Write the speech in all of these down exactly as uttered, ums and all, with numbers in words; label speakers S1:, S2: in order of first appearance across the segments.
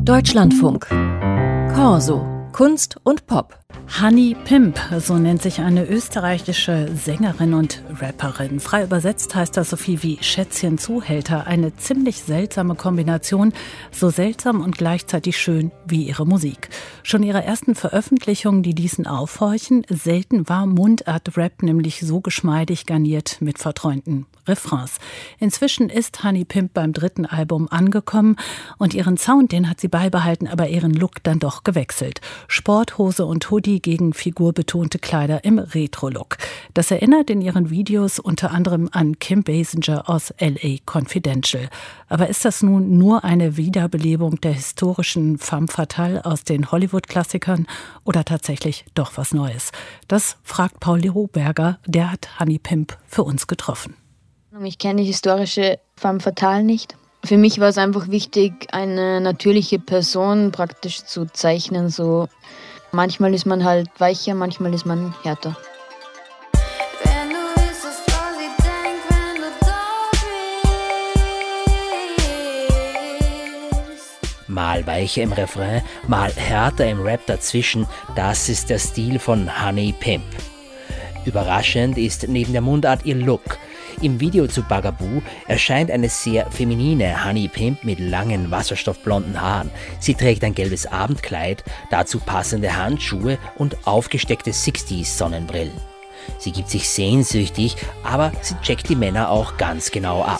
S1: Deutschlandfunk. Corso. Kunst und Pop.
S2: Honey Pimp, so nennt sich eine österreichische Sängerin und Rapperin. Frei übersetzt heißt das so viel wie Schätzchen-Zuhälter. Eine ziemlich seltsame Kombination, so seltsam und gleichzeitig schön wie ihre Musik. Schon ihre ersten Veröffentlichungen, die ließen aufhorchen. Selten war Mundart-Rap nämlich so geschmeidig garniert mit verträumten Refrains. Inzwischen ist Honey Pimp beim dritten Album angekommen und ihren Sound, den hat sie beibehalten, aber ihren Look dann doch gewechselt. Sporthose und Hoodie gegen figurbetonte Kleider im Retro-Look. Das erinnert in ihren Videos unter anderem an Kim Basinger aus L A Confidential. Aber ist das nun nur eine Wiederbelebung der historischen femme fatale aus den Hollywood-Klassikern oder tatsächlich doch was Neues? Das fragt Paul Leroberger, der hat Honey Pimp für uns getroffen.
S3: Ich kenne die historische femme fatale nicht. Für mich war es einfach wichtig, eine natürliche Person praktisch zu zeichnen. So manchmal ist man halt weicher, manchmal ist man härter.
S4: Wenn du wüsstest, was ich denk, wenn du da bist.
S5: Mal weicher im Refrain, mal härter im Rap dazwischen, das ist der Stil von Honey Pimp. Überraschend ist neben der Mundart ihr Look. Im Video zu Bugaboo erscheint eine sehr feminine Honey Pimp mit langen wasserstoffblonden Haaren. Sie trägt ein gelbes Abendkleid, dazu passende Handschuhe und aufgesteckte sechziger-Sonnenbrillen. Sie gibt sich sehnsüchtig, aber sie checkt die Männer auch ganz genau ab.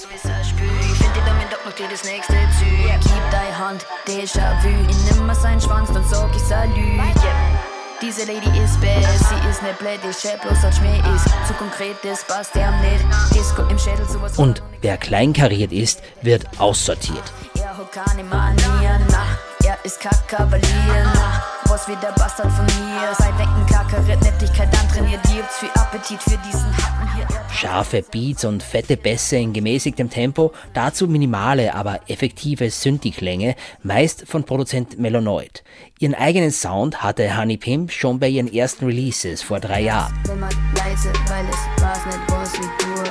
S4: Diese Lady ist best, sie ist ne blöd, ich schäb bloß als Schmäh ist. Zu konkret, das passt der nicht. Disco im Schädel, sowas.
S5: Und wer kleinkariert ist, wird aussortiert.
S4: Er hat keine Manieren, na, er ist Kackavalier, na. Was wie der Bastard von mir. Sein Denken kackeriert, Nettigkeit antrainiert. Gibt's viel Appetit für diesen Happen hier.
S5: Scharfe Beats und fette Bässe in gemäßigtem Tempo, dazu minimale, aber effektive Synthi-Klänge, meist von Produzent Melonoid. Ihren eigenen Sound hatte Honey Pimp schon bei ihren ersten Releases vor drei Jahren.
S4: Wenn man leise, weil es war's nicht, was ich tue.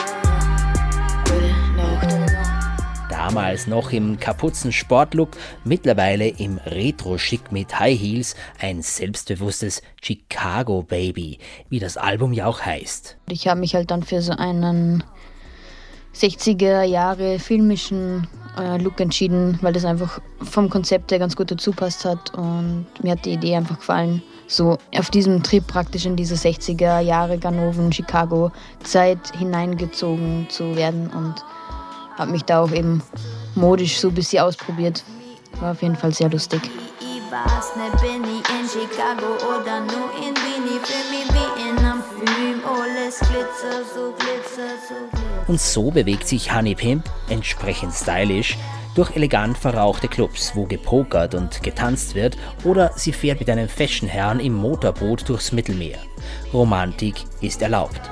S5: Damals noch im kapuzen Sportlook, mittlerweile im Retro-Schick mit High Heels, ein selbstbewusstes Chicago Baby, wie das Album ja auch heißt.
S3: Ich habe mich halt dann für so einen sechziger Jahre filmischen äh, Look entschieden, weil das einfach vom Konzept her ganz gut dazu passt hat und mir hat die Idee einfach gefallen, so auf diesem Trip praktisch in diese sechziger Jahre Ganoven, Chicago Zeit hineingezogen zu werden und habe mich da auch eben modisch so ein bisschen ausprobiert. War auf jeden Fall sehr lustig.
S4: Ich weiß nicht, bin ich in Chicago oder nur in Wien. Für mich wie in einem Film. Alles glitzer, so glitzer, so glitzer.
S5: Und so bewegt sich Honey Pimp, entsprechend stylisch, durch elegant verrauchte Clubs, wo gepokert und getanzt wird, oder sie fährt mit einem Fashion-Herrn im Motorboot durchs Mittelmeer. Romantik ist erlaubt.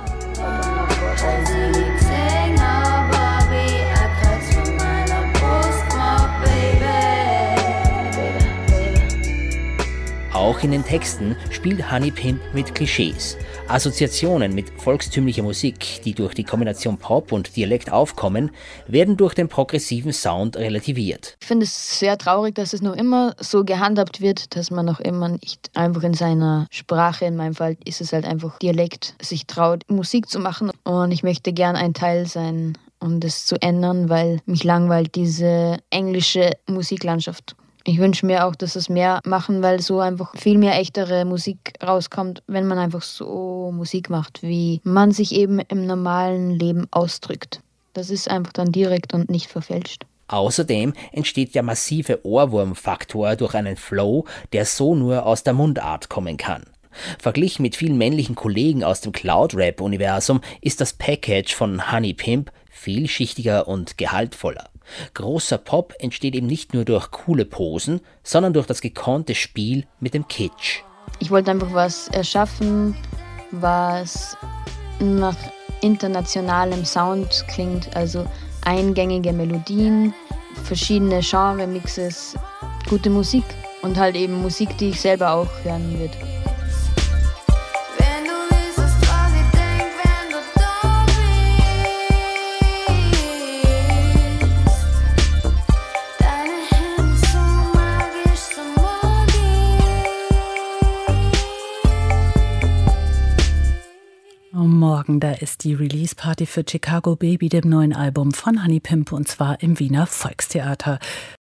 S5: Auch in den Texten spielt Honey Pimp mit Klischees. Assoziationen mit volkstümlicher Musik, die durch die Kombination Pop und Dialekt aufkommen, werden durch den progressiven Sound relativiert.
S3: Ich finde es sehr traurig, dass es noch immer so gehandhabt wird, dass man noch immer nicht einfach in seiner Sprache, in meinem Fall ist es halt einfach Dialekt, sich traut, Musik zu machen. Und ich möchte gern ein Teil sein, um das zu ändern, weil mich langweilt diese englische Musiklandschaft. Ich wünsche mir auch, dass es mehr machen, weil so einfach viel mehr echtere Musik rauskommt, wenn man einfach so Musik macht, wie man sich eben im normalen Leben ausdrückt. Das ist einfach dann direkt und nicht verfälscht.
S5: Außerdem entsteht der massive Ohrwurmfaktor durch einen Flow, der so nur aus der Mundart kommen kann. Verglichen mit vielen männlichen Kollegen aus dem Cloud-Rap-Universum ist das Package von Honey Pimp vielschichtiger und gehaltvoller. Großer Pop entsteht eben nicht nur durch coole Posen, sondern durch das gekonnte Spiel mit dem Kitsch.
S3: Ich wollte einfach was erschaffen, was nach internationalem Sound klingt, also eingängige Melodien, verschiedene Genre-Mixes, gute Musik und halt eben Musik, die ich selber auch hören würde.
S4: Deine Hände so mein
S2: Morgen, da ist die Release-Party für Chicago Baby, dem neuen Album von Honey Pimp, und zwar im Wiener Volkstheater.